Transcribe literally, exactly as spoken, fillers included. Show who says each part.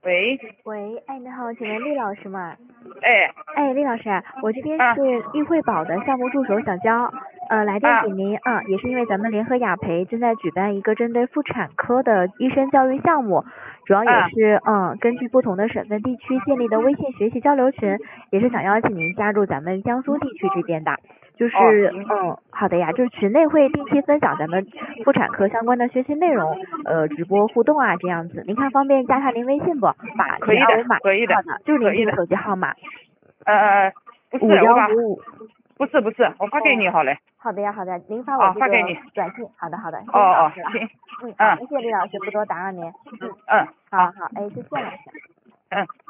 Speaker 1: 喂，
Speaker 2: 喂，哎，你好，请问厉老师吗？
Speaker 1: 哎，
Speaker 2: 哎，厉老师啊，我这边
Speaker 1: 啊
Speaker 2: 是易惠宝的项目助手小娇，呃，来电给您啊，也是因为咱们联合雅培正在举办一个针对妇产科的医生教育项目，主要也
Speaker 1: 啊
Speaker 2: 是嗯根据不同的省份地区建立的微信学习交流群，也是想邀请您加入咱们江苏地区这边的。就
Speaker 1: 哦，
Speaker 2: 是
Speaker 1: 行，
Speaker 2: 嗯，好的呀，就是群内会定期分享咱们妇产科相关的学习内容，呃，直播互动啊这样子，您看方便加下您微信不？把
Speaker 1: 可以的
Speaker 2: 您二维码，
Speaker 1: 可以的
Speaker 2: 好的，就是您
Speaker 1: 可以的
Speaker 2: 这个手机号码
Speaker 1: 呃呃，不是，
Speaker 2: 五
Speaker 1: 我把，
Speaker 2: 幺五五。
Speaker 1: 不是不是，我发给你好嘞，
Speaker 2: 好的呀，好的，您发我
Speaker 1: 啊，
Speaker 2: 这个
Speaker 1: 发给你，
Speaker 2: 短信，好的好的，谢
Speaker 1: 哦哦，
Speaker 2: 谢老师了。
Speaker 1: 行，
Speaker 2: 嗯，好，
Speaker 1: 嗯
Speaker 2: 那谢谢李老师，不多打扰您。嗯，
Speaker 1: 嗯，好，
Speaker 2: 好好，哎，再见老师。
Speaker 1: 嗯。